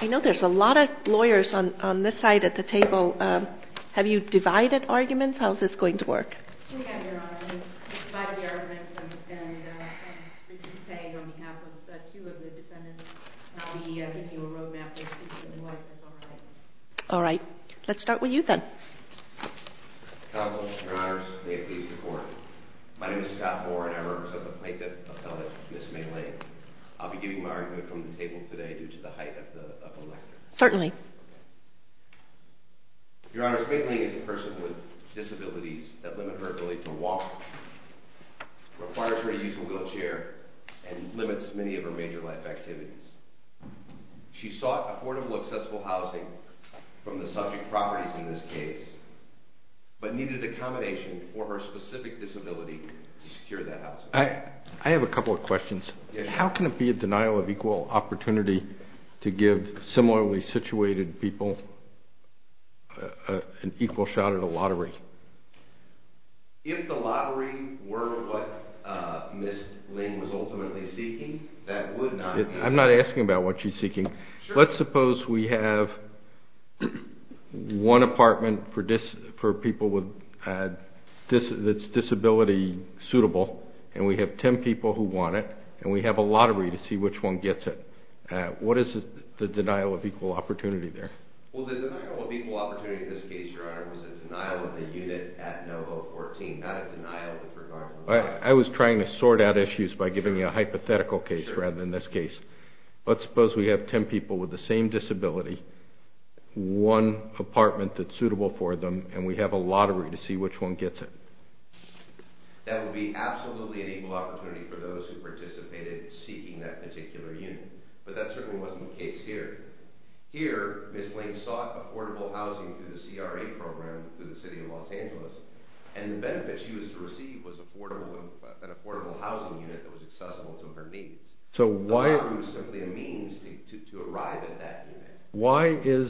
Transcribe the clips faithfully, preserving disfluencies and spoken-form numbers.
I know there's a lot of lawyers on, on this side at the table. Um, have you divided arguments? How's this going to work? We have, Your Honor. We divided the arguments, and, and uh, Richard Tay, on behalf of uh, two of the defendants, I'll be uh, giving you a roadmap for speaking in white. That's all right. All right. Let's start with you then. Counsel, Your Honors, may it please the Court. My name is Scott Moore, and I represent the plaintiff appellate, Miz Mei Ling. I'll be giving my argument from the table today due to the height of the, of the lectern. Certainly. Your Honors, Mei Ling is a person with disabilities that limit her ability to walk, requires her to use a wheelchair, and limits many of her major life activities. She sought affordable, accessible housing from the subject properties in this case, but needed accommodation for her specific disability to secure that housing. I, I have a couple of questions. Yes, How can it be a denial of equal opportunity to give similarly situated people uh, uh, an equal shot at a lottery? If the lottery were what uh, Miz Ling was ultimately seeking, that would not It, be... I'm not asking about what she's seeking. Sure. Let's suppose we have one apartment for dis, for people with uh, dis, that's disability suitable, and we have ten people who want it, and we have a lottery to see which one gets it. Uh, what is the denial of equal opportunity there? Well, the denial of equal opportunity in this case, Your Honor, was a denial of the unit at NoVo fourteen, not a denial with regard to the lottery. I, I was trying to sort out issues by giving you a hypothetical case Sure. rather than this case. Let's suppose we have ten people with the same disability, one apartment that's suitable for them, and we have a lottery to see which one gets it. That would be absolutely an equal opportunity for those who participated seeking that particular unit. But that certainly wasn't the case here. Here, Miz Ling sought affordable housing through the C R A program through the City of Los Angeles, and the benefit she was to receive was affordable, an affordable housing unit that was accessible to her needs. So why... The lottery was simply a means to, to, to arrive at that unit. Why is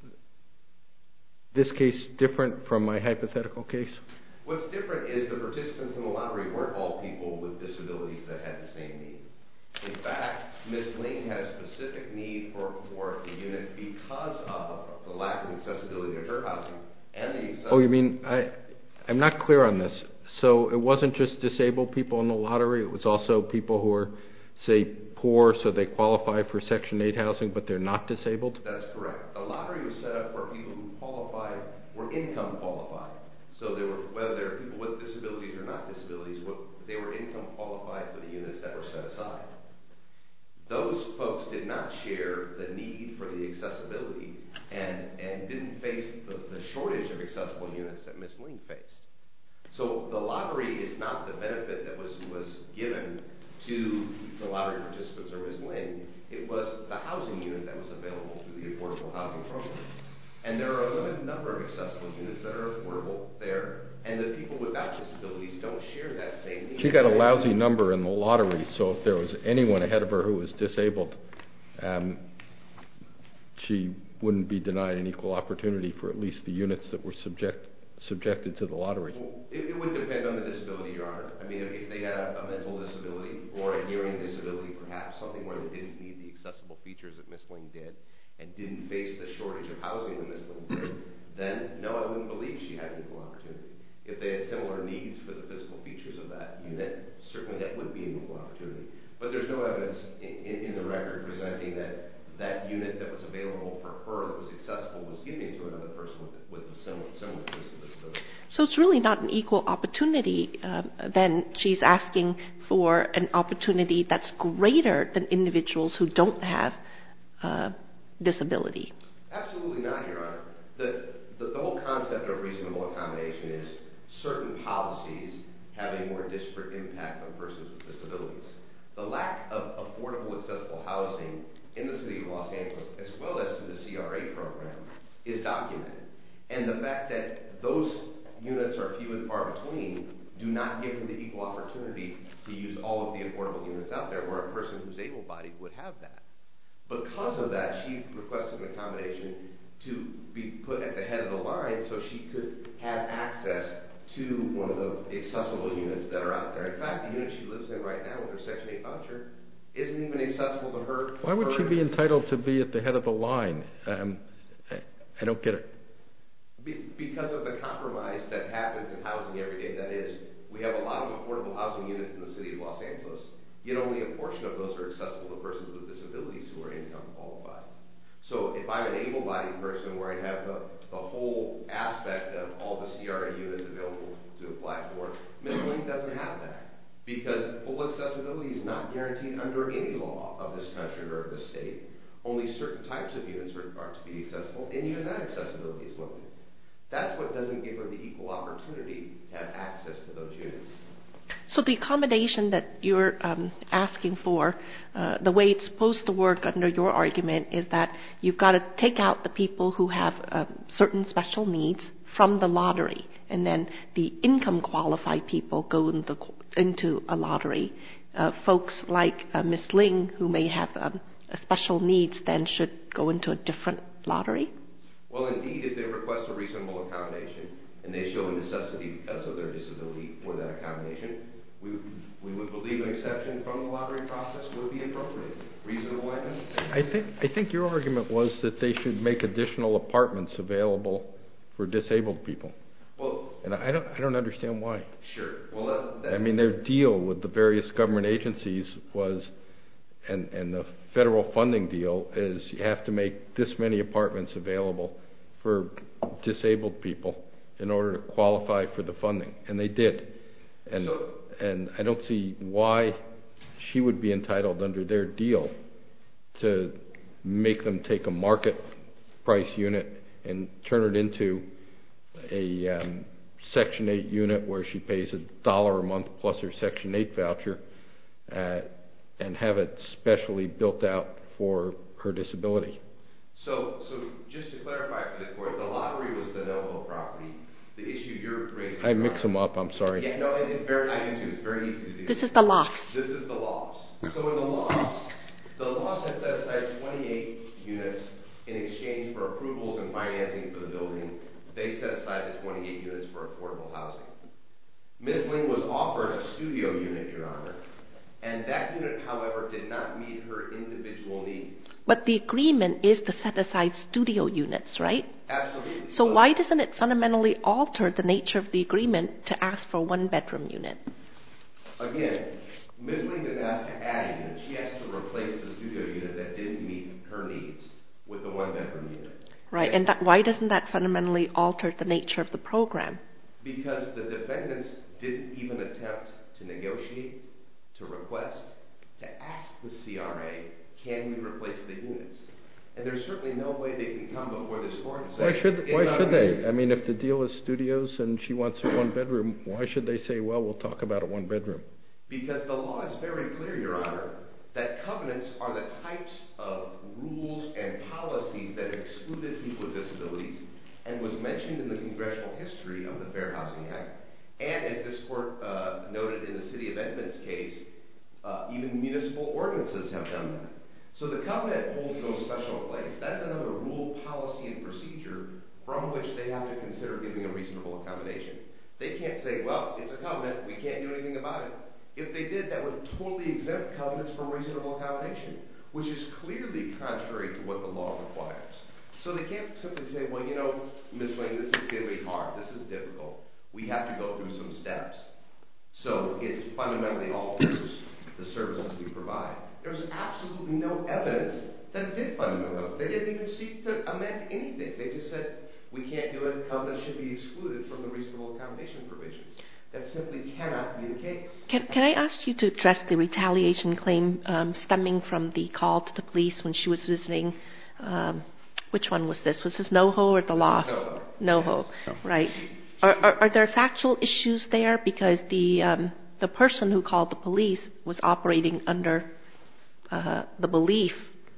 this case different from my hypothetical case? What's different is the participants in the lottery weren't all people with disabilities that had the same need. In fact, Miz Ling had a specific need for, for the unit because of the lack of accessibility to her housing and the accessibility... Oh, you mean, I, I'm not clear on this. So it wasn't just disabled people in the lottery, it was also people who are, say, poor, so they qualify for Section eight housing, but they're not disabled? That's correct. The lottery was set up for people who qualified, were income qualified. So they were, whether they were people with disabilities or not disabilities, they were income qualified for the units that were set aside. Those folks did not share the need for the accessibility and, and didn't face the, the shortage of accessible units that Miz Ling faced. So the lottery is not the benefit that was, was given to the lottery participants or Miz Ling. It was the housing unit that was available through the Affordable Housing Program. And there are a limited number of accessible units that are affordable there, and the people without disabilities don't share that same need. She got a lousy number in the lottery, so if there was anyone ahead of her who was disabled, um, she wouldn't be denied an equal opportunity for at least the units that were subject, subjected to the lottery. Well, it, it would depend on the disability, Your Honor. I mean, if, if they had a, a mental disability or a hearing disability, perhaps, something where they didn't need the accessible features that Miz Ling did, and didn't face the shortage of housing that Miz Ling did, then no, I wouldn't believe she had an equal opportunity. If they had similar needs for the physical features of that unit, certainly that would be an equal opportunity. But there's no evidence in, in, in the record presenting that that unit that was available for her, that was accessible, was given to another person with, with a similar, similar physical disability. So it's really not an equal opportunity. Uh, then she's asking for an opportunity that's greater than individuals who don't have uh, disability. Absolutely not, Your Honor. The, the, the whole concept of reasonable accommodation is certain policies have a more disparate impact on persons with disabilities. The lack of affordable, accessible housing in the City of Los Angeles, as well as through the C R A program, is documented. And the fact that those units are few and far between do not give them the equal opportunity to use all of the affordable units out there, where a person who's able-bodied would have that. Because of that, she requested an accommodation to be put at the head of the line so she could have access to one of the accessible units that are out there. In fact, the unit she lives in right now with her Section eight voucher isn't even accessible to her. Why would her she be entitled to be at the head of the line? Um, I, I don't get it. Be, because of the compromise that happens in housing every day. That is, we have a lot of affordable housing units in the city of Los Angeles, yet only a portion of those are accessible to persons with disabilities who are income qualified. So if I'm an able-bodied person where I have the, the whole aspect of all the C R A units available to apply for, Miz Ling doesn't have that. Because full accessibility is not guaranteed under any law of this country or of this state. Only certain types of units are, are to be accessible, and even that accessibility is limited. That's what doesn't give her the equal opportunity to have access to those units. So the accommodation that you're um, asking for, uh, the way it's supposed to work under your argument is that you've got to take out the people who have uh, certain special needs from the lottery, and then the income qualified people go in the, into a lottery. Uh, folks like uh, Miz Ling, who may have um, special needs, then should go into a different lottery? Well, indeed, if they request a reasonable accommodation and they show a necessity because of their disability for that accommodation, we, we would believe an exception from the lottery process would be appropriate, reasonable and necessary. I think, I think your argument was that they should make additional apartments available for disabled people. Well, and I don't, I don't understand why. Sure. Well, that, that, I mean, their deal with the various government agencies was, and, and the federal funding deal is you have to make this many apartments available for disabled people in order to qualify for the funding, and they did. And so, and I don't see why she would be entitled under their deal to make them take a market price unit and turn it into a um, Section eight unit where she pays a dollar a month plus her Section eight voucher, uh, and have it specially built out for her disability. So, so just to clarify for the court, the lottery was the NoHo property. The issue you're raising... I mix them up, I'm sorry. Yeah, no, it, it's very, I do too. It's very easy to do. This is the lofts. This is the lofts. So in the lofts, the lofts had set aside twenty-eight units in exchange for approvals and financing for the building. They set aside the twenty-eight units for affordable housing. Miz Ling was offered a studio unit, Your Honor, and that unit, however, did not meet her individual needs. But the agreement is to set aside studio units, right? Absolutely. So but why doesn't it fundamentally alter the nature of the agreement to ask for a one-bedroom unit? Again, Miz Ling didn't ask to add a unit. She asked to replace the studio unit that didn't meet her needs with a one-bedroom unit. Right, and, and that, why doesn't that fundamentally alter the nature of the program? Because the defendants didn't even attempt to negotiate, to request, to ask the C R A, can we replace the units? And there's certainly no way they can come before this court and say... Why should, why should they? I mean, if the deal is studios and she wants a one-bedroom, why should they say, well, we'll talk about a one-bedroom? Because the law is very clear, Your Honor, that covenants are the types of rules and policies that have excluded people with disabilities and was mentioned in the congressional history of the Fair Housing Act. And as this court uh, noted in the City of Edmonds case, uh, even municipal ordinances have done that. So the covenant holds no special place. That's another rule, policy, and procedure from which they have to consider giving a reasonable accommodation. They can't say, well, it's a covenant, we can't do anything about it. If they did, that would totally exempt covenants from reasonable accommodation, which is clearly contrary to what the law requires. So they can't simply say, well, you know, Miz Ling, this is going to be hard, this is difficult. We have to go through some steps. So it fundamentally alters the services we provide. There's absolutely no evidence that it did fundamentally. They didn't even seek to amend anything. They just said, we can't do it, covenants should be excluded from the reasonable accommodation provisions. That simply cannot be the case. Can, can I ask you to address the retaliation claim um, stemming from the call to the police when she was visiting, um, which one was this? Was this NoHo or the Lofts? NoHo. NoHo, yes. Right. Are, are, are there factual issues there? Because the, um, the person who called the police was operating under uh, the belief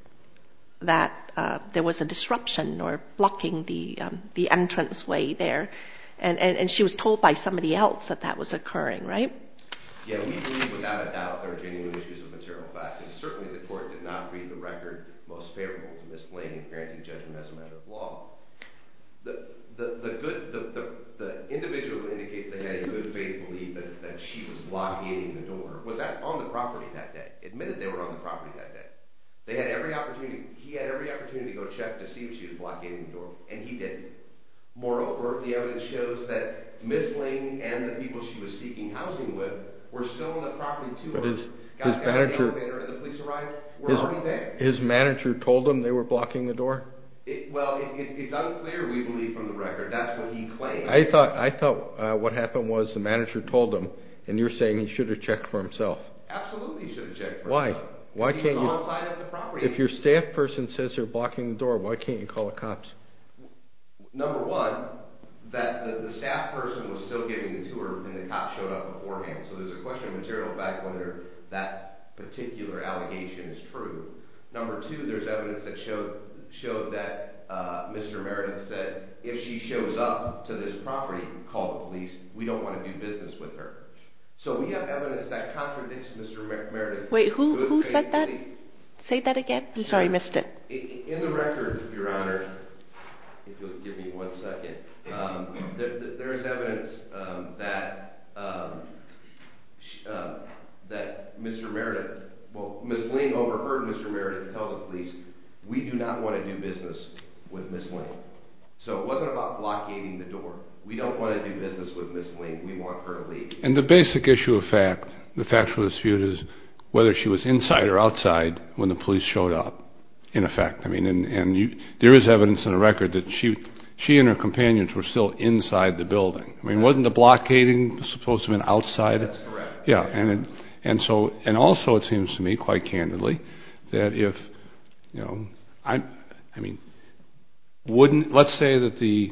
that uh, there was a disruption or blocking the, um, the entranceway there. And, and, and she was told by somebody else that that was occurring, right? Yeah, we believe without a doubt there are genuine issues of material fact. And certainly the court did not read the record most favorable to Miz Ling in granting judgment as a matter of law. the the, the good the, the the individual indicates they had a good faith belief that, that she was blockading the door. Was that on the property that day? Admitted they were on the property that day. They had every opportunity. He had every opportunity to go check to see if she was blockading the door, and he didn't. Moreover, the evidence shows that Miss Ling and the people she was seeking housing with were still on the property too. But his, got his down manager, the elevator and the police arrived. Were his, already there. His manager told them they were blocking the door? It, well, it, it, it's unclear, we believe, from the record. That's what he claimed. I thought I thought uh, what happened was the manager told him, and you're saying he should have checked for himself. Absolutely, he should have checked for why? himself. Why he can't was you? On side of the property. If your staff person says they're blocking the door, why can't you call the cops? Number one, that the, the staff person was still giving the tour, and the cops showed up beforehand. So there's a question of material fact whether that particular allegation is true. Number two, there's evidence that showed showed that uh, Mister Meredith said, if she shows up to this property, call the police. We don't want to do business with her. So we have evidence that contradicts Mister Mer- Meredith's. Wait, who good who faith said that? belief. Say that again. I'm sorry, I missed it. In, in the record, Your Honor, if you'll give me one second, um, there, there is evidence um, that um, sh- uh, that Mister Meredith, well, Miss Ling overheard Mister Meredith tell the police, we do not want to do business with Miss Ling. So it wasn't about blockading the door. We don't want to do business with Miss Ling. We want her to leave. And the basic issue of fact, the factual dispute is whether she was inside or outside when the police showed up, in effect. I mean, and, and you, there is evidence in the record that she she and her companions were still inside the building. I mean, wasn't the blockading supposed to have been outside? That's correct. Yeah, and it, and so, and also it seems to me, quite candidly, that if, you know, I, I mean, wouldn't, let's say that the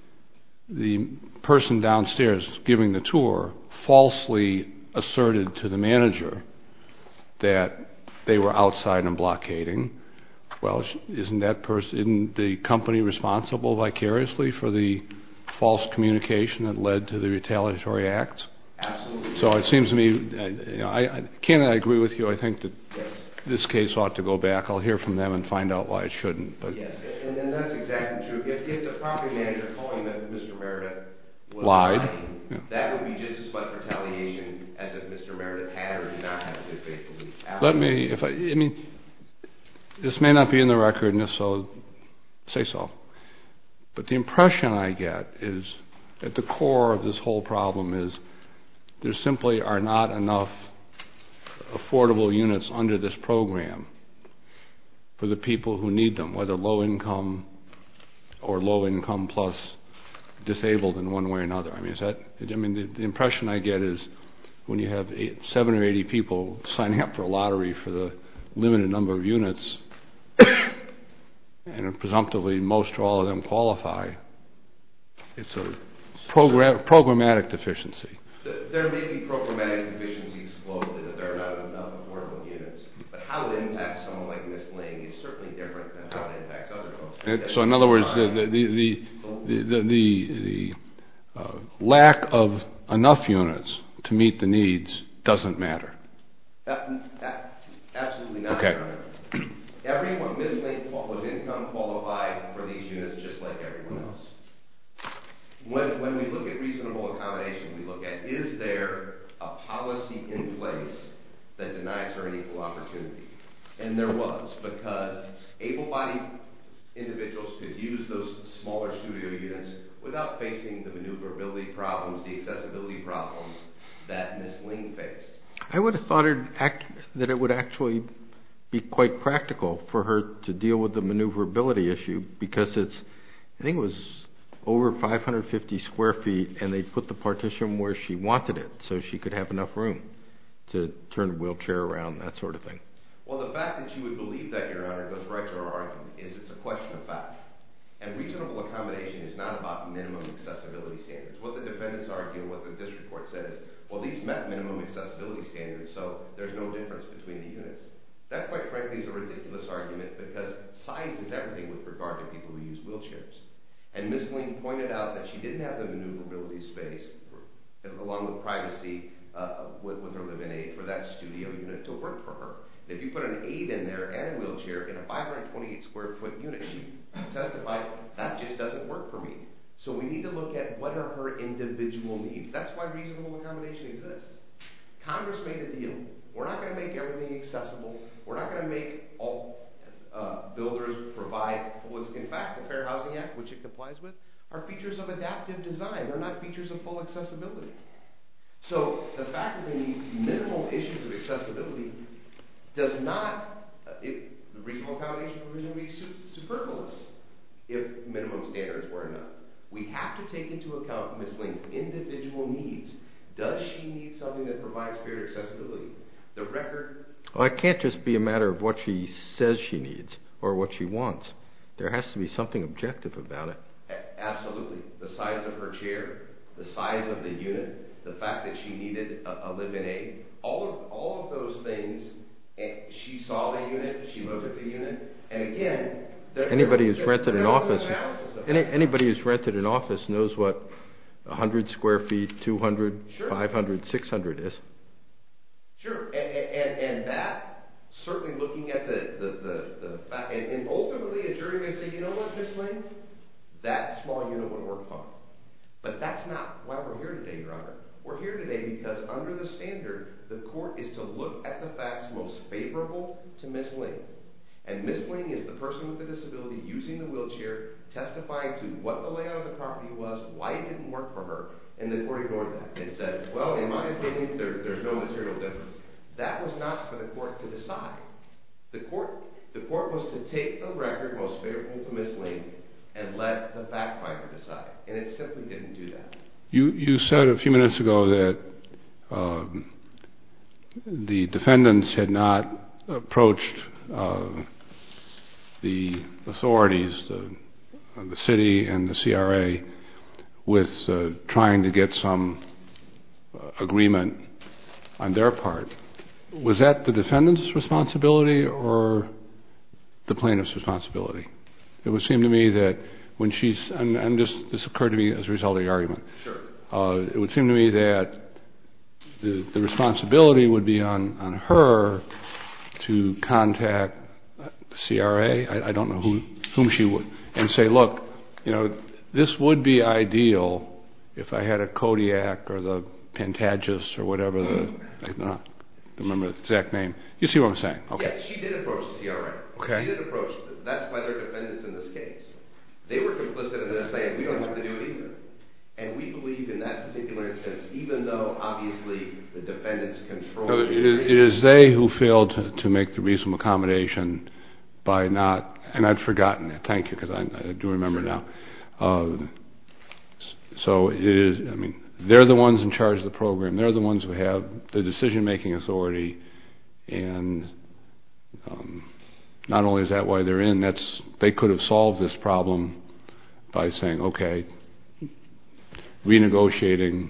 the person downstairs giving the tour falsely asserted to the manager that they were outside and blockading. Well, isn't that person, isn't the company responsible vicariously for the false communication that led to the retaliatory acts? Absolutely. So it seems to me, you know, I, I can't I agree with you. I think that yes. This case ought to go back. I'll hear from them and find out why it shouldn't. But yes, and, and that's exactly true. If, if the property manager calling Mister Meredith was lied, lying, yeah. that would be just as much retaliation as if Mister Meredith had or did not have a good faith belief. Let me, if I, I mean, this may not be in the record, and if so, say so. But the impression I get is, at the core of this whole problem is, there simply are not enough affordable units under this program for the people who need them, whether low income or low income plus disabled in one way or another. I mean, is that? I mean, the, the impression I get is when you have eight, seven or eighty people signing up for a lottery for the limited number of units, and presumptively most or all of them qualify, it's a program, programmatic deficiency. There may be programmatic deficiencies globally, that there are not enough affordable units. But how it impacts someone like Miss Ling is certainly different than how it impacts other folks. It, so in other words, the the the the, the, the, the uh, lack of enough units to meet the needs doesn't matter. Uh, uh, absolutely not. Okay. Everyone, Miss Ling was income qualified for these units just like everyone else. When, when we look at reasonable accommodation, we look at, is there a policy in place that denies her an equal opportunity? And there was, because able-bodied individuals could use those smaller studio units without facing the maneuverability problems, the accessibility problems that Miss Ling faced. I would have thought it act, that it would actually be quite practical for her to deal with the maneuverability issue, because it's, I think it was over five hundred fifty square feet, and they put the partition where she wanted it, so she could have enough room to turn the wheelchair around, that sort of thing. Well, the fact that you would believe that, Your Honor, goes right to our argument, is it's a question of fact. And reasonable accommodation is not about minimum accessibility standards. What the defendants argue and what the district court said is, well, these met minimum accessibility standards, so there's no difference between the units. That, quite frankly, is a ridiculous argument, because size is everything with regard to people who use wheelchairs. And Miss Ling pointed out that she didn't have the maneuverability space, along with privacy, uh, with, with her live-in aid for that studio unit to work for her. And if you put an aide in there and a wheelchair in a five hundred twenty-eight square foot unit, she testified, that just doesn't work for me. So we need to look at what are her individual needs. That's why reasonable accommodation exists. Congress made a deal. We're not going to make everything accessible. We're not going to make all uh, builders provide full. In fact, the Fair Housing Act, which it complies with, are features of adaptive design. They're not features of full accessibility. So the fact that they need minimal issues of accessibility does not, uh, it, the reasonable accommodation provision would be su- superfluous if minimum standards were enough. We have to take into account Miz Ling's individual needs. Does she need something that provides greater accessibility? The record... Well, it can't just be a matter of what she says she needs or what she wants. There has to be something objective about it. A- absolutely. The size of her chair, the size of the unit, the fact that she needed a, a live-in aid, all of, all of those things, and she saw the unit, she looked at the unit, and again... There, anybody there, who's rented an office, an any, anybody who's rented an office knows what one hundred square feet, two hundred, sure. five hundred, six hundred is. Sure, and, and, and that, certainly looking at the, the, the, the fact, and, and ultimately a jury may say, you know what, Miz Ling, that small unit would work fine. But that's not why we're here today, Your Honor. We're here today because under the standard, the court is to look at the facts most favorable to Miz Ling. And Miz Ling is the person with the disability using the wheelchair, testifying to what the layout of the property was, why it didn't work for her, and the court ignored that and said, well, in my opinion, there, there's no material difference. That was not for the court to decide. The court, the court was to take the record most favorable to Miz Ling and let the fact finder decide. And it simply didn't do that. You, you said a few minutes ago that um, the defendants had not approached uh, the authorities, the, uh, the city and the C R A, with uh, trying to get some uh, agreement on their part. Was that the defendant's responsibility or the plaintiff's responsibility? It would seem to me that when she's, and I'm just, this occurred to me as a result of the argument. Sure. Uh, it would seem to me that the, the responsibility would be on, on her to contact the C R A, I, I don't know who, whom she would, and say, look, you know, this would be ideal if I had a Kodiak or the Pantages or whatever the, I don't know, remember the exact name. You see what I'm saying? Okay. Yes, she did approach the C R A. Okay. She did approach, that's why they're defendants in this case. They were complicit in this saying, we don't have to do it either. And we believe in that particular instance, even though obviously the defendants control... No, it, is, it is they who failed to, to make the reasonable accommodation by not, and I'd forgotten it, thank you, because I, I do remember now. Uh, so it is, I mean, they're the ones in charge of the program. They're the ones who have the decision-making authority, and um, not only is that why they're in, that's, they could have solved this problem by saying, okay, renegotiating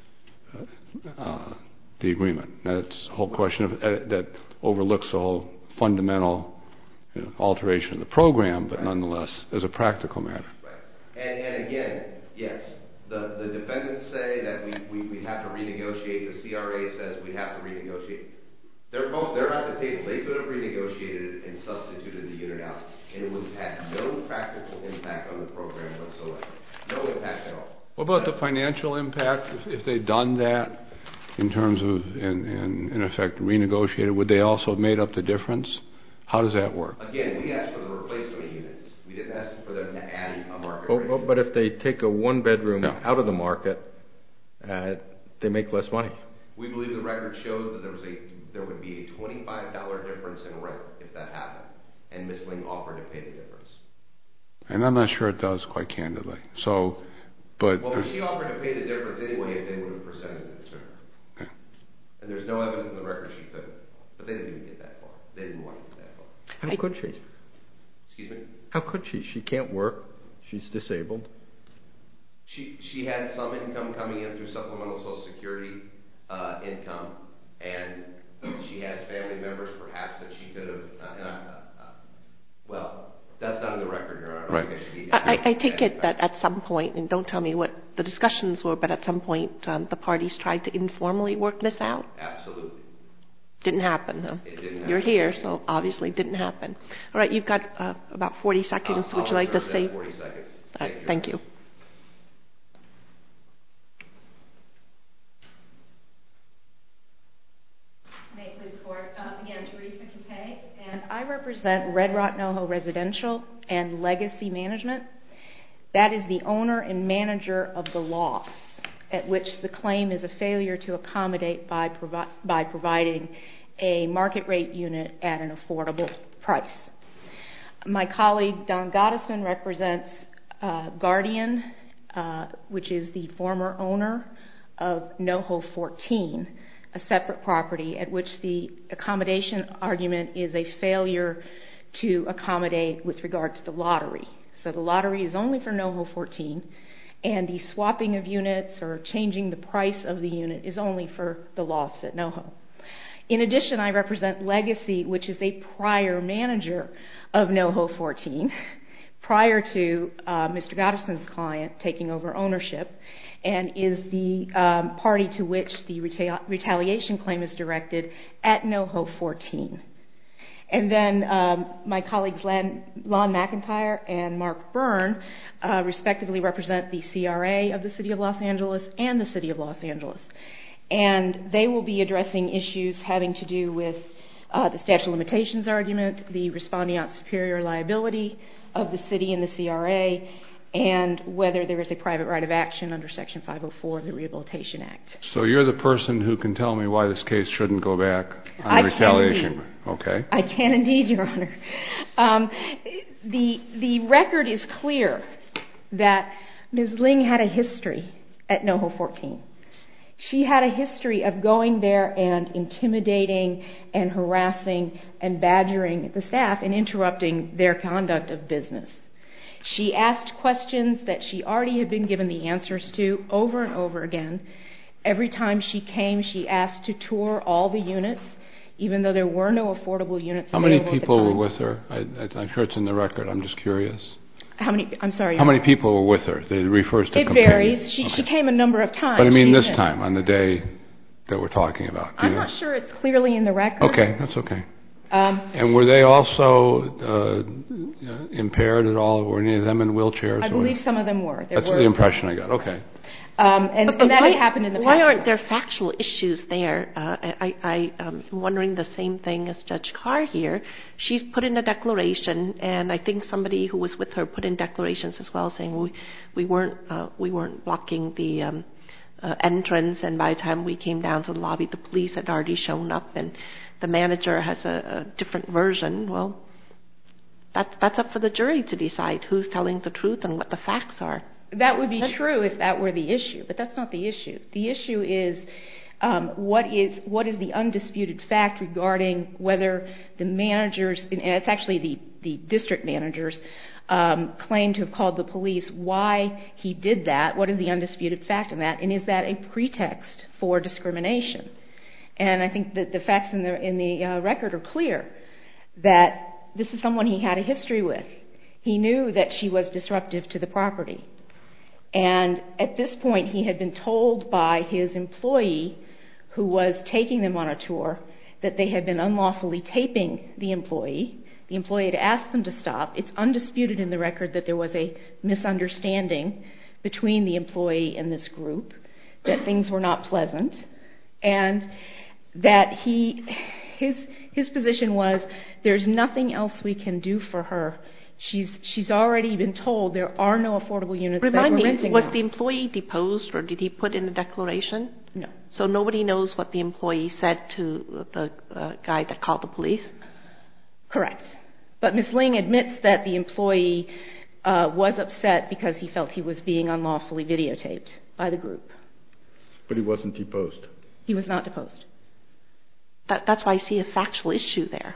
uh, uh, the agreement. That's a whole question of, uh, that overlooks the whole fundamental you know, alteration of the program, but right. Nonetheless, as a practical matter. Right. And, and again, yes, the, the defendants say that we, we, we have to renegotiate. The C R A says we have to renegotiate. They're both, they're at the table. They could have renegotiated it and substituted the unit out, and it would have had no practical impact on the program whatsoever. No impact at all. What about the financial impact? If, if they'd done that in terms of, in, in, in effect, renegotiated, would they also have made up the difference? How does that work? Again, we asked for the replacement of units. We didn't ask for them to add a market well, rate. Well, but if they take a one-bedroom no. out of the market, uh, they make less money. We believe the record showed that there was a there would be a twenty-five dollars difference in rent if that happened, and Miz Ling offered to pay the difference. And I'm not sure it does, quite candidly. So, but well, she offered to pay the difference anyway if they would have presented it to her. Okay. And there's no evidence in the record she couldn't. But they didn't even get that far. They didn't want to get that far. How I, could she? Excuse me? How could she? She can't work. She's disabled. She she had some income coming in through supplemental Social Security uh, income, and she has family members perhaps that she could have, uh, uh, uh, well, That's not in the record, Your Honor. Right. I, I, I take it that at some point, and don't tell me what the discussions were, but at some point um, the parties tried to informally work this out? Absolutely. Didn't happen, huh? It didn't happen. You're here, so obviously it didn't happen. All right, you've got uh, about forty seconds. Uh, Would I'll you like to reserve say? that forty seconds. Uh, Thank you. thank you. May it please the Court. Um, again, Teresa Kate, and I represent Red Rock NoHo Residential and Legacy Management. That is the owner and manager of the loss at which the claim is a failure to accommodate by, provi- by providing a market rate unit at an affordable price. My colleague Don Gottesman represents uh, Guardian, uh, which is the former owner of NoHo fourteen, a separate property at which the accommodation argument is a failure to accommodate with regard to the lottery. So the lottery is only for NoHo fourteen, and the swapping of units or changing the price of the unit is only for the loss at NoHo. In addition, I represent Legacy, which is a prior manager of NoHo fourteen, prior to uh, Mister Gottesman's client taking over ownership, and is the um, party to which the reta- retaliation claim is directed at NoHo fourteen. And then um, my colleagues Lon, Lon McIntyre and Mark Byrne uh, respectively represent the C R A of the City of Los Angeles and the City of Los Angeles. And they will be addressing issues having to do with uh, the statute of limitations argument, the respondeat superior liability of the city and the C R A, and whether there is a private right of action under Section five oh four of the Rehabilitation Act. So you're the person who can tell me why this case shouldn't go back on I retaliation. Can okay. I can indeed, Your Honor. Um, the the record is clear that Miz Ling had a history at NoHo fourteen. She had a history of going there and intimidating and harassing and badgering the staff and interrupting their conduct of business. She asked questions that she already had been given the answers to over and over again. Every time she came, she asked to tour all the units, even though there were no affordable units How many available at the people time. were with her? I, I, I'm sure it's in the record. I'm just curious. How many? I'm sorry. How many people were with her? It refers to It companions. varies. She, Okay. she came a number of times. But I mean She this admits. time, on the day that we're talking about. Do I'm you know? not sure it's clearly in the record. Okay, that's okay. Um, And were they also uh, impaired at all? Were any of them in wheelchairs? I or- believe some of them were. There That's were the impression I got. Okay. Um, and, But, but and that why, had happened in the past. why aren't there factual issues there? Uh, I, I, I'm wondering the same thing as Judge Carr here. She's put in a declaration, and I think somebody who was with her put in declarations as well, saying we, we weren't uh, we weren't blocking the um, uh, entrance, and by the time we came down to the lobby, the police had already shown up, and the manager has a, a different version. Well, that's that's up for the jury to decide who's telling the truth and what the facts are. That would be true if that were the issue, but that's not the issue. The issue is um, what is what is the undisputed fact regarding whether the managers, and it's actually the, the district managers, um, claim to have called the police, why he did that, what is the undisputed fact in that, and is that a pretext for discrimination? And I think that the facts in the, in the uh, record are clear, that this is someone he had a history with. He knew that she was disruptive to the property. And at this point, he had been told by his employee who was taking them on a tour that they had been unlawfully taping the employee. The employee had asked them to stop. It's undisputed in the record that there was a misunderstanding between the employee and this group, that things were not pleasant, and that he, his, his position was, there's nothing else we can do for her. She's she's already been told there are no affordable units Remind that we're me, renting was now. the employee deposed, or did he put in a declaration? No. So nobody knows what the employee said to the uh, guy that called the police? Correct. But Miz Ling admits that the employee uh, was upset because he felt he was being unlawfully videotaped by the group. But he wasn't deposed. He was not deposed. That, that's why I see a factual issue there.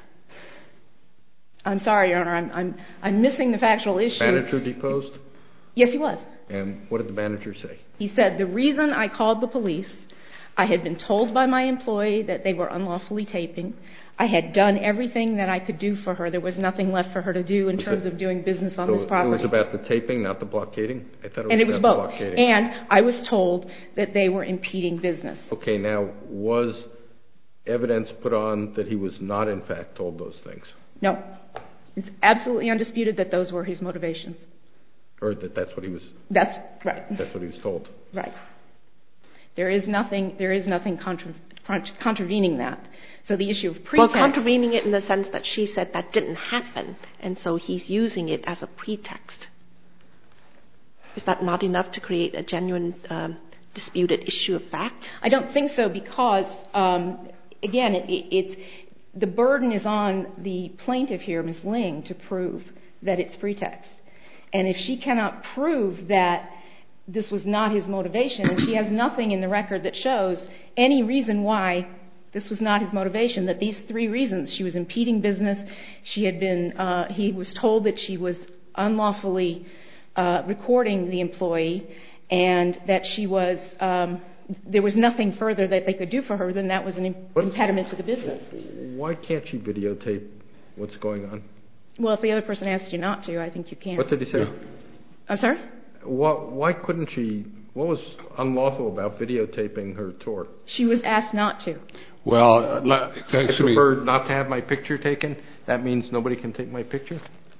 I'm sorry, Your Honor. I'm I'm I'm missing the factual issue. Manager deposed? Yes, he was. And what did the manager say? He said, the reason I called the police, I had been told by my employee that they were unlawfully taping. I had done everything that I could do for her. There was nothing left for her to do in was terms it, of doing business on so this property. It was about the taping, not the blockading? I thought it was and it about was the both. blockading. And I was told that they were impeding business. Okay, now, was evidence put on that he was not, in fact, told those things? No. It's absolutely undisputed that those were his motivations. Or that that's what he was... That's right. That's what he was told. Right. There is nothing, there is nothing contra, contravening that. So the issue of pretext... Well, contravening it in the sense that she said that didn't happen, and so he's using it as a pretext. Is that not enough to create a genuine um, disputed issue of fact? I don't think so because, um, again, it, it, it's the burden is on the plaintiff here, Miz Ling, to prove that it's pretext. And if she cannot prove that this was not his motivation, and she has nothing in the record that shows any reason why this was not his motivation, that these three reasons, she was impeding business, she had been, uh, he was told that she was unlawfully uh, recording the employee, and that she was, um, there was nothing further that they could do for her, then that was an im- impediment to the business. Why can't you videotape what's going on? Well, if the other person asks you not to, I think you can. What did he say? I'm sorry? Why, why couldn't she, what was unlawful about videotaping her tour? She was asked not to. Well, uh, I prefer not to have my picture taken. That means nobody can take my picture?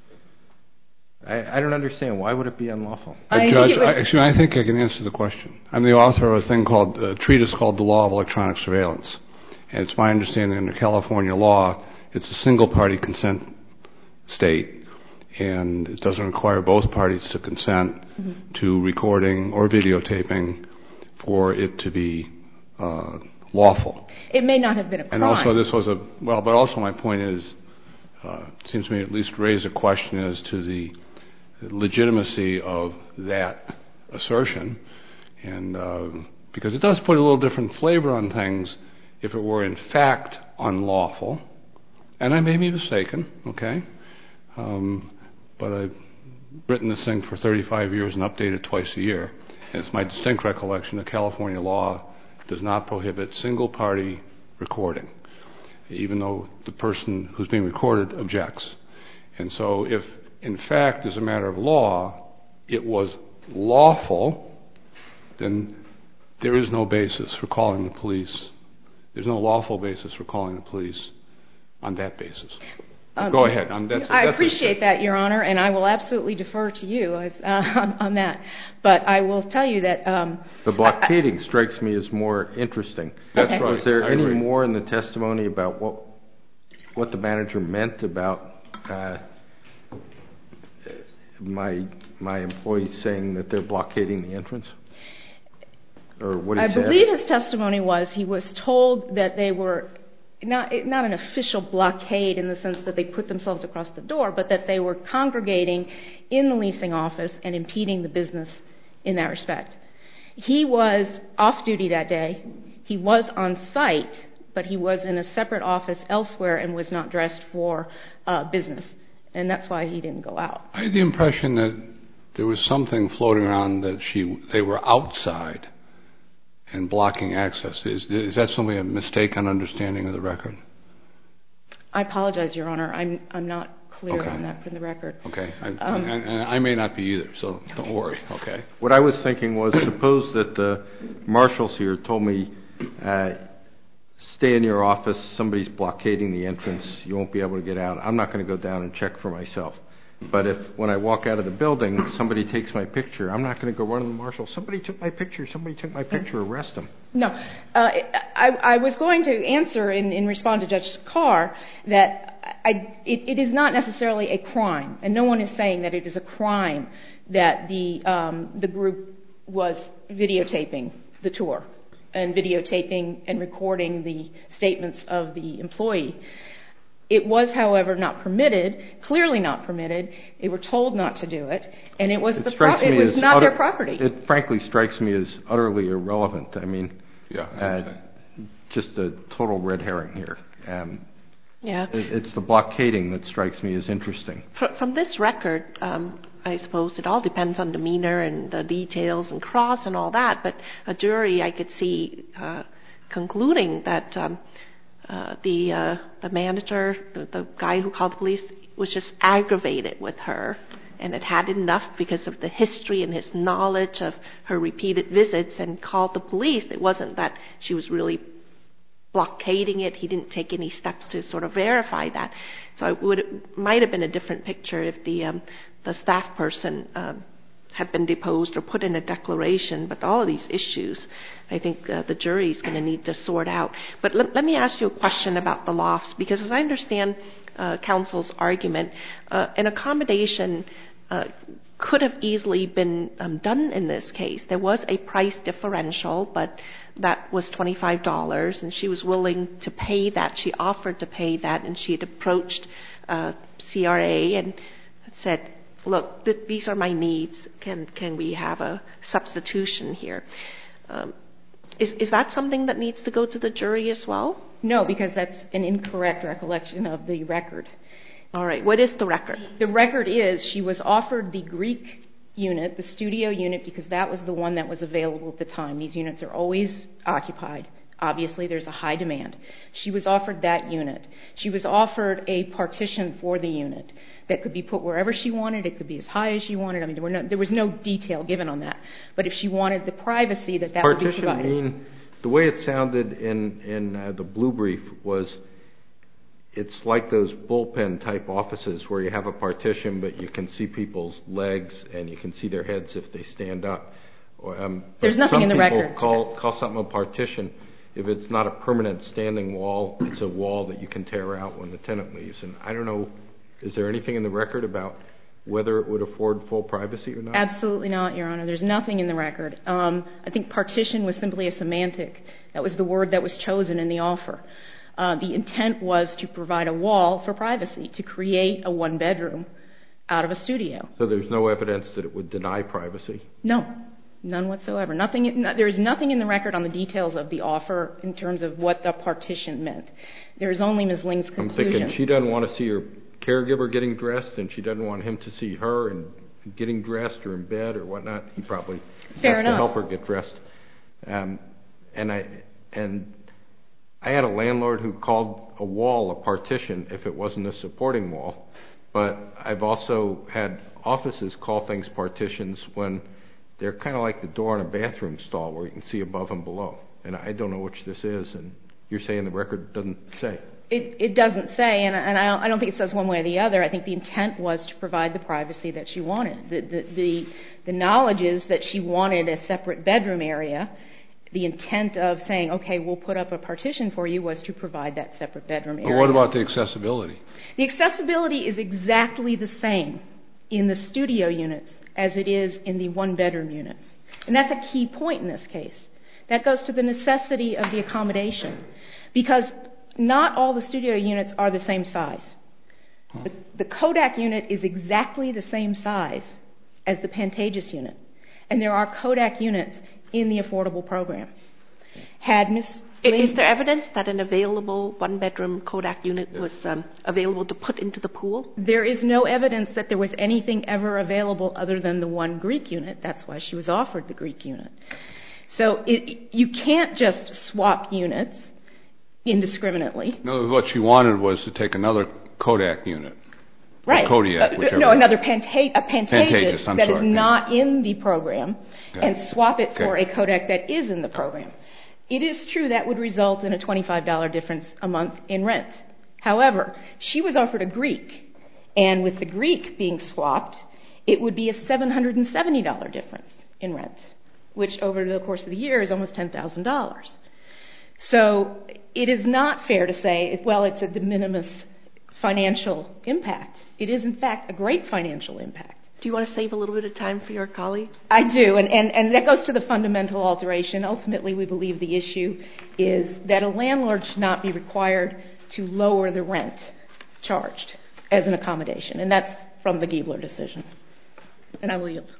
I, I don't understand. Why would it be unlawful? I Judge, I, excuse me, I think I can answer the question. I'm the author of a thing called, a treatise called The Law of Electronic Surveillance. And it's my understanding under California law, it's a single-party consent state, and it doesn't require both parties to consent mm-hmm. to recording or videotaping for it to be uh, lawful. It may not have been a crime. And also this was a, well, but also my point is, uh, it seems to me at least raise a question as to the legitimacy of that assertion, and uh, because it does put a little different flavor on things if it were in fact unlawful, and I may be mistaken, okay, um, but I've written this thing for thirty-five years and updated it twice a year, and it's my distinct recollection that California law does not prohibit single-party recording, even though the person who's being recorded objects. And so if, in fact, as a matter of law, it was lawful, then there is no basis for calling the police. There's no lawful basis for calling the police on that basis. Um, Go ahead. Um, that's, I that's appreciate a, that, Your Honor, and I will absolutely defer to you as, uh, on, on that. But I will tell you that... Um, the blockading I, strikes me as more interesting. That's okay. right. Was there I any agree. more in the testimony about what what the manager meant about uh, my my employees saying that they're blockading the entrance? Or what he I said? believe his testimony was he was told that they were not not an official blockade in the sense that they put themselves across the door, but that they were congregating in the leasing office and impeding the business in that respect. He was off duty that day. He was on site, but he was in a separate office elsewhere and was not dressed for uh, business, and that's why he didn't go out. I had the impression that there was something floating around that she they were outside and blocking access. Is, is that something a mistaken understanding of the record? I apologize, Your Honor. I'm I'm not clear okay. on that from the record. Okay. I, um, and, and I may not be either, so don't worry. Okay. What I was thinking was, suppose that the marshals here told me, uh, stay in your office, somebody's blockading the entrance, you won't be able to get out. I'm not going to go down and check for myself. But if when I walk out of the building, somebody takes my picture, I'm not going to go run to the marshal. Somebody took my picture. Somebody took my picture. Arrest them. No. Uh, I, I was going to answer in, in response to Judge Carr that I, it, it is not necessarily a crime, and no one is saying that it is a crime that the um, the group was videotaping the tour and videotaping and recording the statements of the employee. It was, however, not permitted, clearly not permitted. They were told not to do it, and it was it the pro- it was not utter, their property. It frankly strikes me as utterly irrelevant. I mean, yeah, uh, just a total red herring here. Um, yeah, it, it's the blockading that strikes me as interesting. From, from this record, um, I suppose it all depends on demeanor and the details and cross and all that. But a jury, I could see uh, concluding that. Um, uh, the uh, the manager, the, the guy who called the police, was just aggravated with her and had had enough because of the history and his knowledge of her repeated visits and called the police. It wasn't that she was really blockading it. He didn't take any steps to sort of verify that. So it would it might have been a different picture if the um, the staff person um, had been deposed or put in a declaration. But all of these issues, I think uh, the jury is going to need to sort out. But let, let me ask you a question about the lofts, because as I understand uh, counsel's argument, uh, an accommodation uh, could have easily been um, done in this case. There was a price differential, but that was twenty-five dollars, and she was willing to pay that. She offered to pay that, and she had approached uh, C R A and said, look, th- these are my needs. Can can we have a substitution here? Um, is, is that something that needs to go to the jury as well? No, because that's an incorrect recollection of the record. All right. What is the record? The record is she was offered the Greek unit, the studio unit, because that was the one that was available at the time. These units are always occupied. Obviously, there's a high demand. She was offered that unit. She was offered a partition for the unit that could be put wherever she wanted. It could be as high as she wanted. I mean, there, were no, there was no detail given on that. But if she wanted the privacy, that that partition would be provided. Mean, the way it sounded in, in uh, the blue brief was it's like those bullpen type offices where you have a partition, but you can see people's legs and you can see their heads if they stand up. Um, There's nothing in the record. Some people call, call something a partition if it's not a permanent standing wall. It's a wall that you can tear out when the tenant leaves. And I don't know, is there anything in the record about whether it would afford full privacy or not? Absolutely not, Your Honor. There's nothing in the record. Um, I think partition was simply a semantic. That was the word that was chosen in the offer. Uh, the intent was to provide a wall for privacy, to create a one-bedroom out of a studio. So there's no evidence that it would deny privacy? No, none whatsoever. Nothing. There is nothing in the record on the details of the offer in terms of what the partition meant. There is only Miz Ling's conclusion. I'm thinking she doesn't want to see her caregiver getting dressed, and she doesn't want him to see her and getting dressed or in bed or whatnot. He probably Fair has enough. to help her get dressed. Um, and I and I had a landlord who called a wall a partition if it wasn't a supporting wall. But I've also had offices call things partitions when they're kind of like the door in a bathroom stall where you can see above and below. And I don't know which this is, and you're saying the record doesn't say. It, it doesn't say, and, and I, don't, I don't think it says one way or the other. I think the intent was to provide the privacy that she wanted. The, the, the, the knowledge is that she wanted a separate bedroom area. The intent of saying, okay, we'll put up a partition for you, was to provide that separate bedroom area. But what about the accessibility? The accessibility is exactly the same in the studio units as it is in the one-bedroom units. And that's a key point in this case. That goes to the necessity of the accommodation, because not all the studio units are the same size. The, the Kodak unit is exactly the same size as the Pantages unit, and there are Kodak units in the affordable program. Had Miz Is there evidence that an available one-bedroom Kodak unit was um, available to put into the pool? There is no evidence that there was anything ever available other than the one Greek unit. That's why she was offered the Greek unit. So it, you can't just swap units indiscriminately. No, what she wanted was to take another Kodak unit. Right. Kodiak, uh, no, another Panta- a Pantages, Pantages I'm that sorry, is yeah. not in the program, okay. and swap it okay. for a Kodak that is in the program. It is true that would result in a twenty-five dollars difference a month in rent. However, she was offered a Greek, and with the Greek being swapped, it would be a seven hundred seventy dollars difference in rent, which over the course of the year is almost ten thousand dollars. So it is not fair to say, well, it's a de minimis financial impact. It is, in fact, a great financial impact. Do you want to save a little bit of time for your colleague? I do, and, and, and that goes to the fundamental alteration. Ultimately, we believe the issue is that a landlord should not be required to lower the rent charged as an accommodation, and that's from the Giebler decision. And I will yield.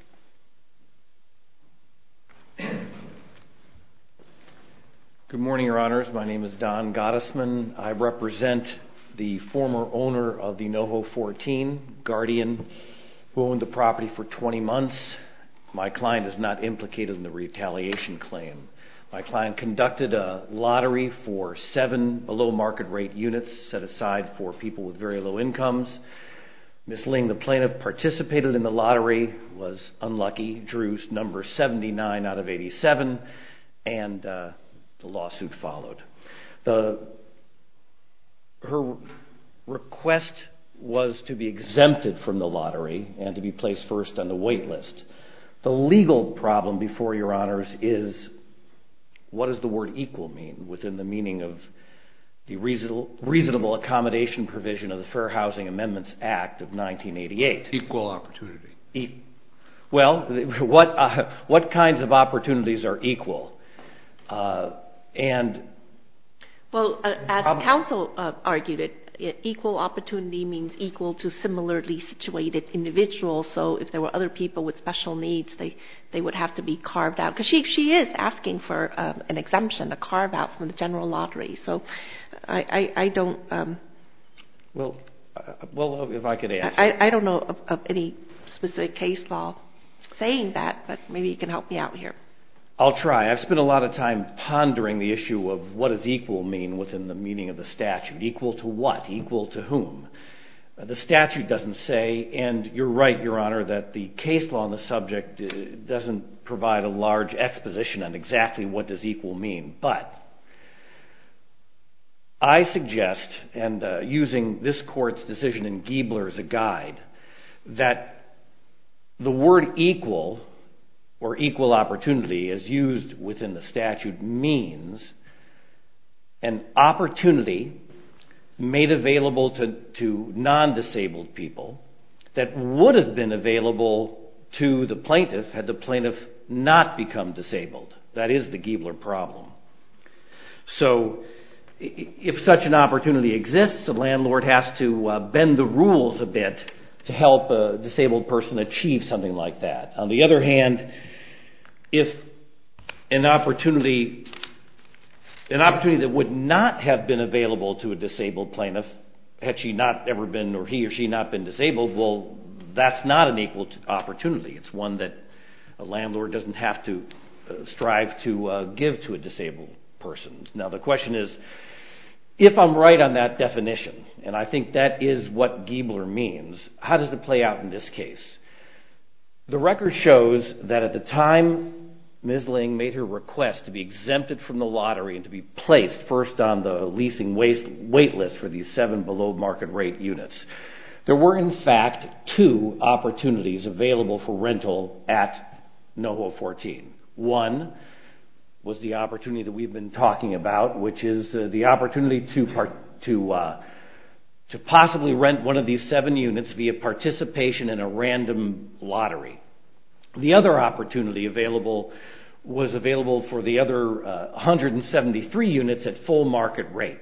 Good morning, Your Honors. My name is Don Gottesman. I represent the former owner of the NoHo fourteen, Guardian, who owned the property for twenty months. My client is not implicated in the retaliation claim. My client conducted a lottery for seven below market rate units set aside for people with very low incomes. Miz Ling, the plaintiff, participated in the lottery, was unlucky, drew number seventy-nine out of eighty-seven, and uh, the lawsuit followed. The, her request was to be exempted from the lottery and to be placed first on the wait list. The legal problem before Your Honors is, what does the word equal mean within the meaning of the reasonable, reasonable accommodation provision of the Fair Housing Amendments Act of nineteen eighty-eight? Equal opportunity. E- well, what uh, what kinds of opportunities are equal? Uh, and well, uh, as counsel uh, argued it, equal opportunity means equal to similarly situated individuals. So if there were other people with special needs, they, they would have to be carved out. Because she, she is asking for um, an exemption, a carve out from the general lottery. So I, I, I don't... Um, well, uh, well, if I could answer. I, I don't know of, of any specific case law saying that, but maybe you can help me out here. I'll try. I've spent a lot of time pondering the issue of what does equal mean within the meaning of the statute. Equal to what? Equal to whom? Uh, the statute doesn't say, and you're right, Your Honor, that the case law on the subject uh, doesn't provide a large exposition on exactly what does equal mean. But I suggest, and uh, using this court's decision in Giebler as a guide, that the word equal or equal opportunity as used within the statute means an opportunity made available to, to non-disabled people that would have been available to the plaintiff had the plaintiff not become disabled. That is the Giebler problem. So if such an opportunity exists, a landlord has to uh, bend the rules a bit to help a disabled person achieve something like that. On the other hand, if an opportunity, an opportunity that would not have been available to a disabled plaintiff had she not ever been, or he or she not been disabled, well, that's not an equal opportunity. It's one that a landlord doesn't have to uh, strive to uh, give to a disabled person. Now the question is, if I'm right on that definition, and I think that is what Giebler means, how does it play out in this case? The record shows that at the time Miz Ling made her request to be exempted from the lottery and to be placed first on the leasing wait list for these seven below market rate units, there were in fact two opportunities available for rental at NoHo fourteen. One was the opportunity that we've been talking about, which is uh, the opportunity to part, to uh, to possibly rent one of these seven units via participation in a random lottery. The other opportunity available was available for the other uh, one hundred seventy-three units at full market rate.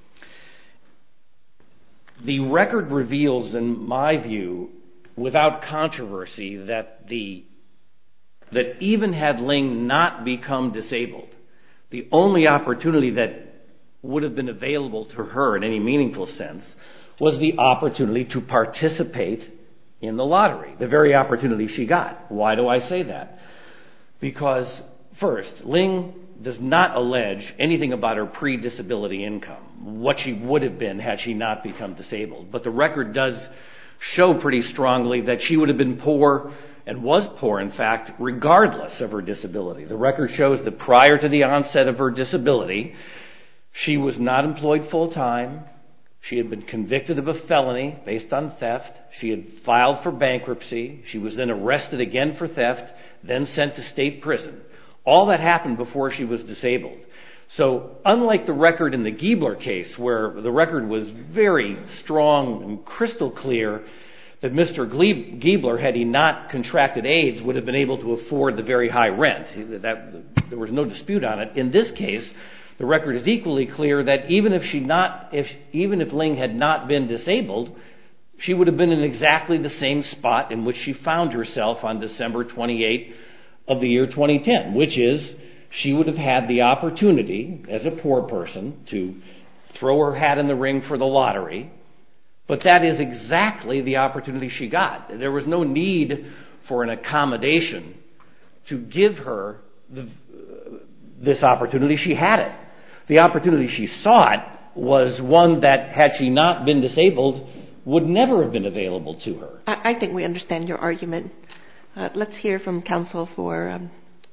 The record reveals, in my view, without controversy, that the that even had Ling not become disabled, the only opportunity that would have been available to her in any meaningful sense was the opportunity to participate in the lottery, the very opportunity she got. Why do I say that? Because, first, Ling does not allege anything about her pre-disability income, what she would have been had she not become disabled. But the record does show pretty strongly that she would have been poor, and was poor, in fact, regardless of her disability. The record shows that prior to the onset of her disability, she was not employed full-time. She had been convicted of a felony based on theft. She had filed for bankruptcy. She was then arrested again for theft, then sent to state prison. All that happened before she was disabled. So unlike the record in the Giebler case, where the record was very strong and crystal clear that Mister Giebler, had he not contracted AIDS, would have been able to afford the very high rent. That, there was no dispute on it. In this case, the record is equally clear that even if she not, if even if Ling had not been disabled, she would have been in exactly the same spot in which she found herself on December twenty-eighth of the year twenty ten, which is she would have had the opportunity as a poor person to throw her hat in the ring for the lottery. But that is exactly the opportunity she got. There was no need for an accommodation to give her the, this opportunity, she had it. The opportunity she sought was one that, had she not been disabled, would never have been available to her. I, I think we understand your argument. Uh, let's hear from counsel for um,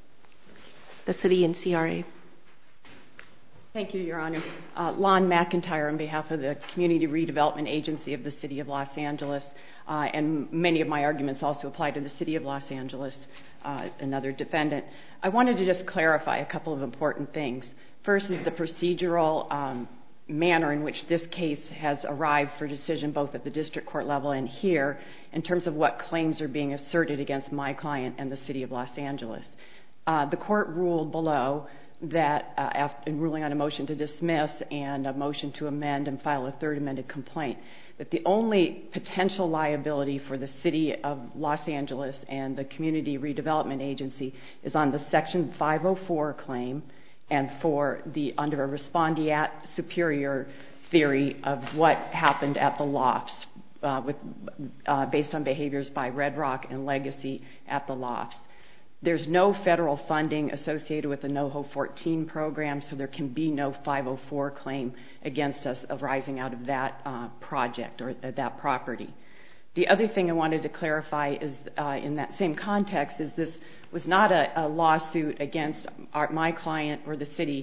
the city and C R A. Thank you, Your Honor. Uh, Lon McIntyre on behalf of the Community Redevelopment Agency of the City of Los Angeles, uh, and many of my arguments also apply to the City of Los Angeles, uh, another defendant. I wanted to just clarify a couple of important things. First is the procedural um, manner in which this case has arrived for decision both at the district court level and here in terms of what claims are being asserted against my client and the City of Los Angeles. Uh, the court ruled below that uh, after, in ruling on a motion to dismiss and a motion to amend and file a third amended complaint, that the only potential liability for the City of Los Angeles and the Community Redevelopment Agency is on the Section five oh four claim and for the under a respondeat superior theory of what happened at the lofts uh, with, uh, based on behaviors by Red Rock and Legacy at the lofts. There's no federal funding associated with the NOHO fourteen program, so there can be no five oh four claim against us arising out of that uh, project or uh, that property. The other thing I wanted to clarify is uh, in that same context is this was not a, a lawsuit against our, my client or the city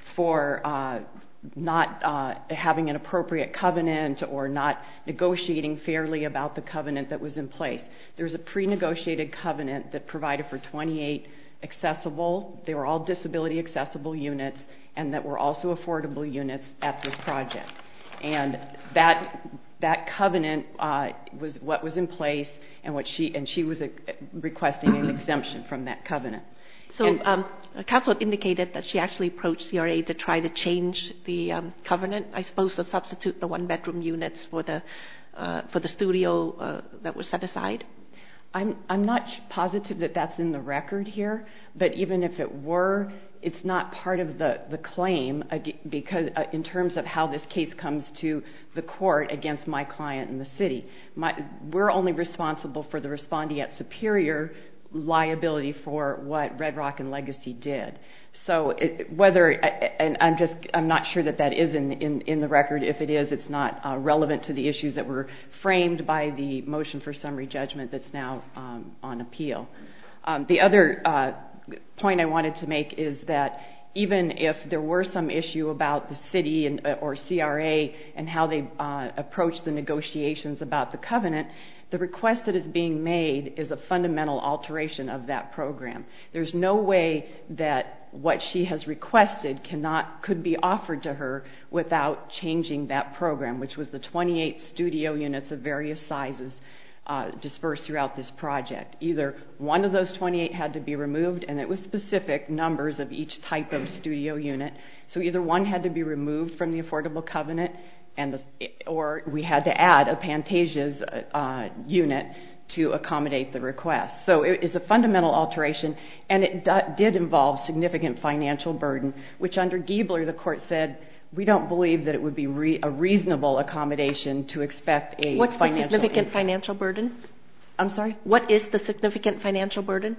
for uh, not uh, having an appropriate covenant or not negotiating fairly about the covenant that was in place. There was a pre-negotiated covenant that provided for twenty-eight accessible, they were all disability accessible units, and that were also affordable units at this project. And that that covenant uh, was what was in place, and what she and she was uh, requesting an exemption from that covenant. So and, um, counsel indicated that she actually approached C R A to try to change the um, covenant, I suppose, to substitute the one-bedroom units for the uh, for the studio uh, that was set aside. I'm I'm not positive that that's in the record here, but even if it were, it's not part of the, the claim because uh, in terms of how this case comes to the court against my client and the city. My, we're only responsible for the respondeat superior liability for what Red Rock and Legacy did. So it, whether, and I'm just, I'm not sure that that is in, in, in the record. If it is, it's not uh, relevant to the issues that were framed by the motion for summary judgment that's now um, on appeal. Um, the other uh, point I wanted to make is that even if there were some issue about the city and, or C R A and how they uh, approached the negotiations about the covenant, the request that is being made is a fundamental alteration of that program. There's no way that what she has requested cannot could be offered to her without changing that program, which was the twenty-eight studio units of various sizes uh, dispersed throughout this project. Either one of those twenty-eight had to be removed, and it was specific numbers of each type of studio unit. So either one had to be removed from the Affordable Covenant, and the, or we had to add a Pantasia's uh, unit to accommodate the request. So it is a fundamental alteration, and it do, did involve significant financial burden, which under Giebler, the court said, we don't believe that it would be re, a reasonable accommodation to expect a What's financial the significant impact. financial burden? I'm sorry? What is the significant financial burden?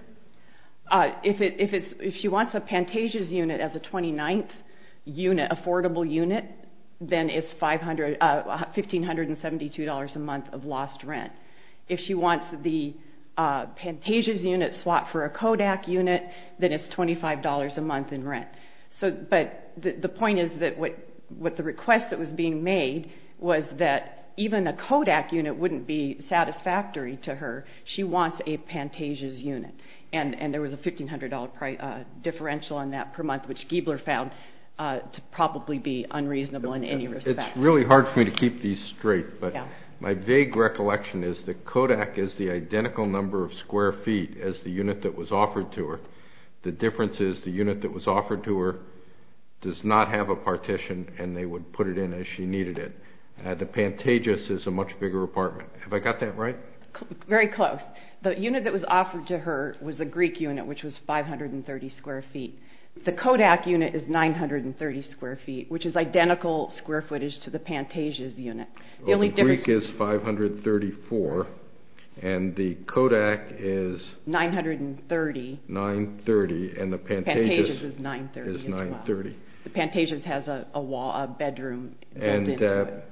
Uh, if, it, if, it's, if she wants a Pantasia's unit as a twenty-ninth unit, affordable unit, then it's five hundred, uh, one thousand five hundred seventy-two dollars a month of lost rent. If she wants the uh, Pantasia's unit swapped for a Kodak unit, then it's twenty-five dollars a month in rent. So, but the, the point is that what, what the request that was being made was that even a Kodak unit wouldn't be satisfactory to her. She wants a Pantasia's unit. And, and there was a fifteen hundred dollars price, uh, differential on that per month, which Giebler found uh, to probably be unreasonable in any respect. It's really hard for me to keep these straight, but yeah. My vague recollection is that Kodak is the identical number of square feet as the unit that was offered to her. The difference is the unit that was offered to her does not have a partition, and they would put it in as she needed it. Uh, the Pantasia's is a much bigger apartment. Have I got that right? Very close. The unit that was offered to her was the Greek unit, which was five hundred thirty square feet. The Kodak unit is nine hundred thirty square feet, which is identical square footage to the Pantasia's unit. The well, only the difference Greek is five hundred thirty-four, and the Kodak is nine hundred thirty. nine thirty, and the Pantages, Pantages is nine thirty. Is nine thirty. Well. The Pantages has a, a wall, a bedroom built and, into uh, it.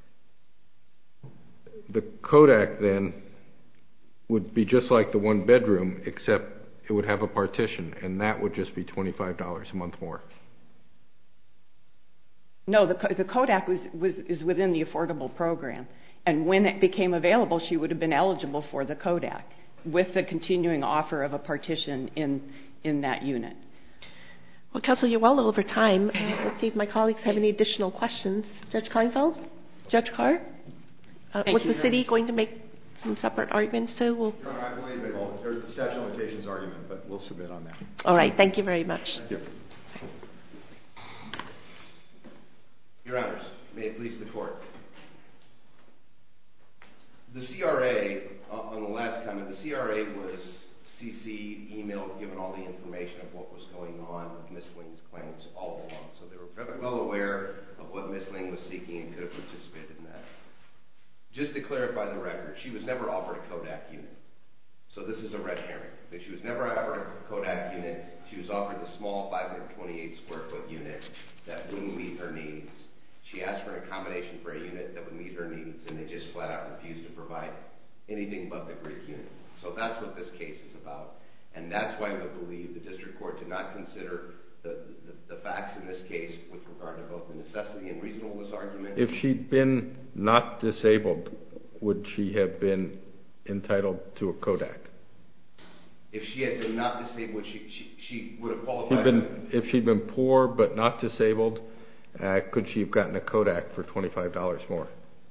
The Kodak then would be just like the one bedroom, except it would have a partition, and that would just be twenty-five dollars a month more. No, the, the Kodak was, was, is within the affordable program. And when it became available, she would have been eligible for the Kodak with the continuing offer of a partition in, in that unit. Well, Counsel, you're well over time. Uh, let's see if my colleagues have any additional questions. Judge Kleinfeld? Judge Carr? Uh, was you, the city going to make some separate arguments too? We'll... Your Honor, I believe they will. There's the statute of limitations argument, but we'll submit on that. All right. Thank you very much. Thank you. Your Honors, may it please the Court. The C R A, uh, on the last comment, the C R A was C C'd, emailed, given all the information of what was going on with Miss Ling's claims all along. So they were very well aware of what Miss Ling was seeking and could have participated in that. Just to clarify the record, she was never offered a Kodak unit. So this is a red herring. That she was never offered a Kodak unit. She was offered the small five hundred twenty-eight square foot unit that wouldn't meet her needs. She asked for an accommodation for a unit that would meet her needs, and they just flat out refused to provide anything but the Greek unit. So that's what this case is about. And that's why we believe the district court did not consider the, the, the facts in this case with regard to both the necessity and reasonableness argument. If she'd been not disabled, would she have been entitled to a Kodak? If she had been not disabled, she, she, she would have qualified. She'd been, if she'd been poor but not disabled, uh, could she have gotten a Kodak for twenty-five dollars more?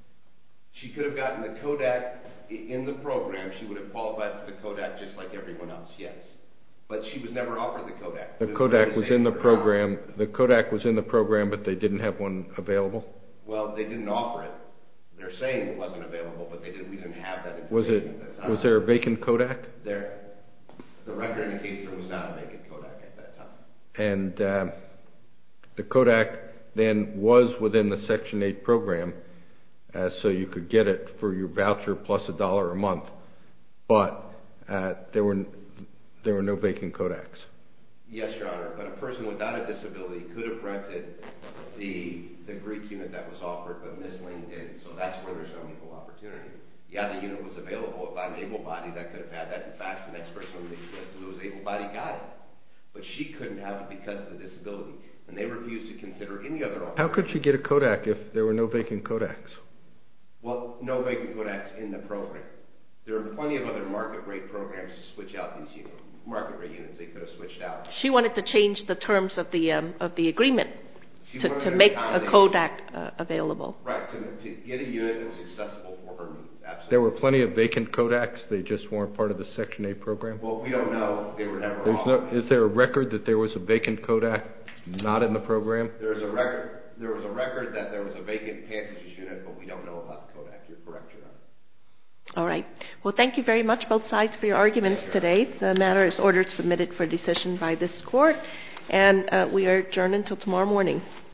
She could have gotten the Kodak in the program. She would have qualified for the Kodak just like everyone else, yes. But she was never offered the Kodak. The Kodak was in the program. The Kodak was in the program, but they didn't have one available? Well, they didn't offer it. They're saying it wasn't available, but they did, we didn't have that information was it, at that time. Was there a vacant Kodak? There, the record indicates there was not a vacant Kodak at that time. And uh, the Kodak then was within the Section eight program, uh, so you could get it for your voucher plus a dollar a month. But uh, there were there were no vacant Kodaks. Yes, Your Honor, but a person without a disability could have rented the the Greek unit that was offered, but Miss Ling didn't. So that's where there's no equal opportunity. Yeah, the unit was available. If I'm able-bodied, I could have had that. In fact, the next person on the list who was able-bodied got it. But she couldn't have it because of the disability. And they refused to consider any other alternative. How could she get a Kodak if there were no vacant Kodaks? Well, no vacant Kodaks in the program. There are plenty of other market rate programs to switch out these units. Market rate units they could have switched out. She wanted to change the terms of the um, of the agreement She to, wanted to to make a accommodate- Kodak uh, available. Right, to, to get a unit that was accessible for her needs. Absolutely. There were plenty of vacant Kodaks. They just weren't part of the Section eight program. Well, we don't know. They were never There's offered. no. Is there a record that there was a vacant Kodak not in the program? There's a record. There was a record that there was a vacant Pantages unit, but we don't know about the Kodak. You're correct, Your Honor. All right. Well, thank you very much, both sides, for your arguments today. The matter is ordered submitted for decision by this court, and uh, we are adjourned until tomorrow morning.